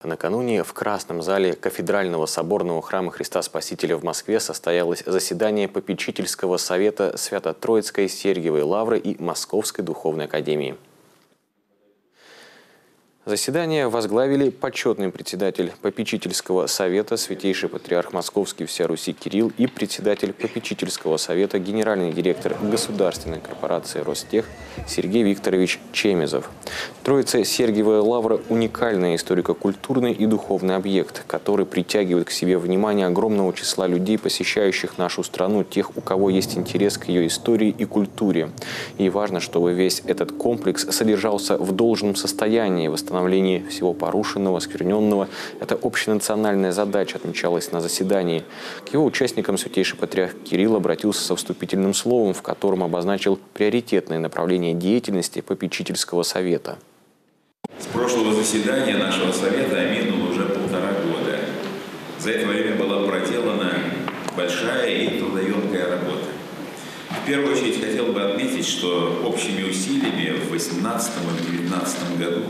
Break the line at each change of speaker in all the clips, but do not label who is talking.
Накануне в Красном зале Кафедрального соборного храма Христа Спасителя в Москве состоялось заседание попечительского совета Свято-Троицкой Сергиевой Лавры и Московской Духовной Академии. Заседание возглавили почетный председатель попечительского совета Святейший Патриарх Московский всея Руси Кирилл и председатель попечительского совета генеральный директор Государственной корпорации Ростех Сергей Викторович Чемезов. Троица Сергиевая Лавра – уникальный историко-культурный и духовный объект, который притягивает к себе внимание огромного числа людей, посещающих нашу страну, тех, у кого есть интерес к ее истории и культуре. И важно, чтобы весь этот комплекс содержался в должном состоянии, восстановлении всего порушенного, оскверненного. Это общенациональная задача, отмечалась на заседании. К его участникам Святейший Патриарх Кирилл обратился со вступительным словом, в котором обозначил приоритетные направления деятельности попечительского совета.
С прошлого заседания нашего совета минуло уже 1,5 года. За это время была проделана большая и трудоемкая работа. В первую очередь хотел бы отметить, что общими усилиями в 2018 и 2019 году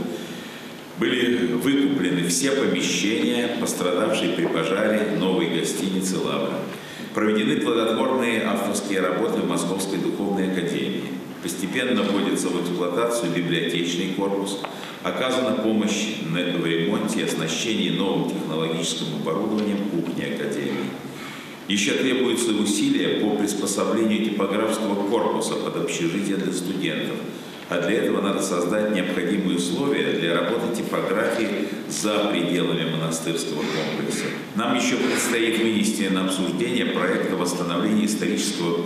были выкуплены все помещения, пострадавшие при пожаре новой гостиницы «Лавра». Проведены плодотворные авторские работы в Московской Духовной Академии. Постепенно вводится в эксплуатацию библиотечный корпус. Оказана помощь в ремонте и оснащении новым технологическим оборудованием кухни Академии. Еще требуются усилия по приспособлению типографского корпуса под общежитие для студентов. А для этого надо создать необходимые условия для работы типографии за пределами монастырского комплекса. Нам еще предстоит вынести на обсуждение проекта восстановления исторического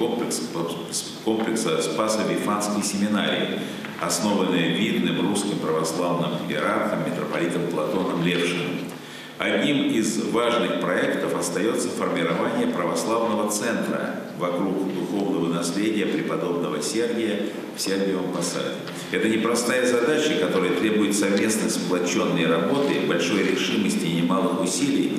комплекса Спасо-Вифанской семинарии, основанной видным русским православным иерархом митрополитом Платоном Левшиным. Одним из важных проектов остается формирование православного центра вокруг духовного наследия преподобного Сергия в Сергиевом Посаде. Это непростая задача, которая требует совместной сплоченной работы, большой решимости и немалых усилий,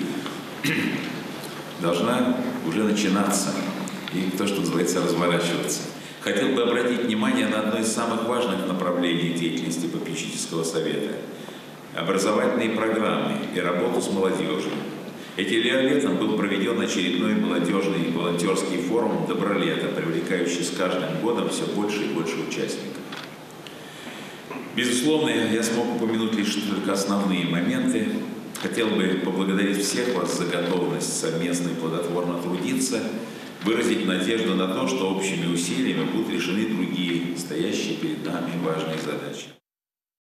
должна уже начинаться и то, что называется, разворачиваться. Хотел бы обратить внимание на одно из самых важных направлений деятельности попечительского совета – образовательные программы и работу с молодежью. Этим летом был проведен очередной молодежный волонтерский форум «Добролето», привлекающий с каждым годом все больше и больше участников. Безусловно, я смог упомянуть лишь только основные моменты. Хотел бы поблагодарить всех вас за готовность совместно и плодотворно трудиться, выразить надежду на то, что общими усилиями будут решены другие, стоящие перед нами важные задачи.